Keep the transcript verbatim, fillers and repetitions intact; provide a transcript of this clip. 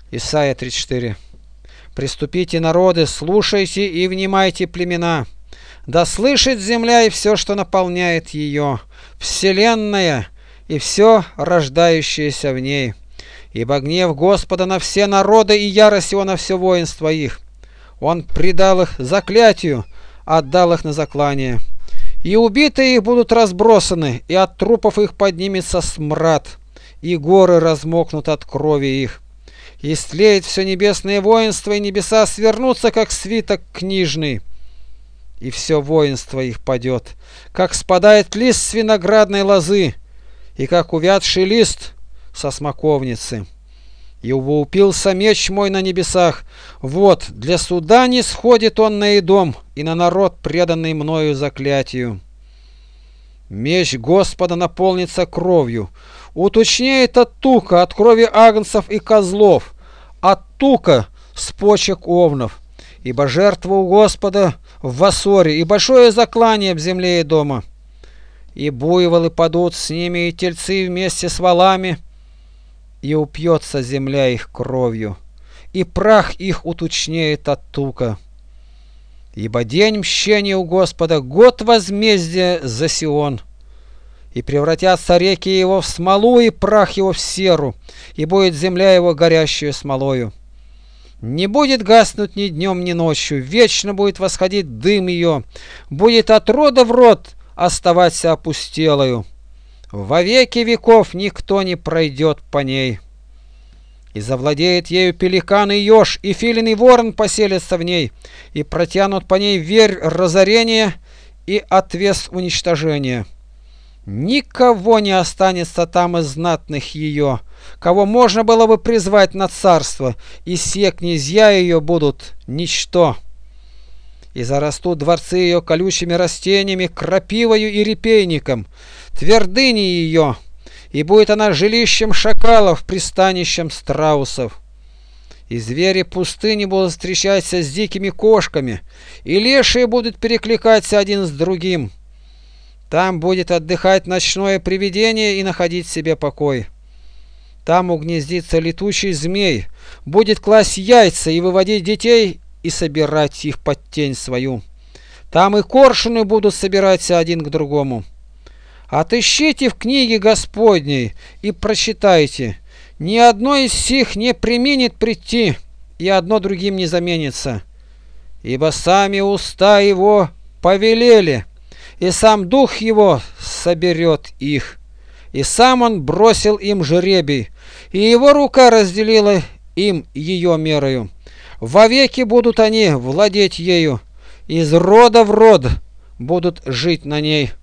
Исайя тридцать четыре. «Приступите, народы, слушайте и внимайте, племена. Да слышит земля и все, что наполняет ее, вселенная и все рождающееся в ней. Ибо гнев Господа на все народы и ярость его на все воинство их. Он предал их заклятию, отдал их на заклание. И убитые их будут разбросаны, и от трупов их поднимется смрад, и горы размокнут от крови их. И стлеет все небесное воинство, и небеса свернутся, как свиток книжный, и все воинство их падет, как спадает лист с виноградной лозы, и как увядший лист со смоковницы. И упился меч мой на небесах, вот, для суда не сходит он на Идом, и на народ, преданный мною заклятию. Меч Господа наполнится кровью, уточнеет от тука, от крови агнцев и козлов, от тука с почек овнов. Ибо жертва у Господа в Вассоре, и большое заклание в земле Идома. И буйволы падут с ними, и тельцы вместе с валами, и упьется земля их кровью, и прах их уточнеет от тука. Ибо день мщения у Господа, год возмездия за Сион. И превратятся реки его в смолу, и прах его в серу, и будет земля его горящую смолою. Не будет гаснуть ни днем, ни ночью, вечно будет восходить дым ее, будет от рода в род оставаться опустелою. Во веки веков никто не пройдет по ней. И завладеет ею пеликан и еж, и филин и ворон поселятся в ней, и протянут по ней верь разорения и отвес уничтожения. Никого не останется там из знатных ее, кого можно было бы призвать на царство, и все князья ее будут ничто. И зарастут дворцы ее колючими растениями, крапивою и репейником, твердыни ее, и будет она жилищем шакалов, пристанищем страусов. И звери пустыни будут встречаться с дикими кошками, и лешие будут перекликаться один с другим. Там будет отдыхать ночное привидение и находить себе покой. Там угнездится летучий змей, будет класть яйца и выводить детей и собирать их под тень свою. Там и коршуны будут собираться один к другому. Отыщите в книге Господней и прочитайте. Ни одно из сих не преминет прийти, и одно другим не заменится. Ибо сами уста его повелели, и сам дух его соберет их. И сам он бросил им жребий, и его рука разделила им ее мерою. Вовеки будут они владеть ею, из рода в род будут жить на ней.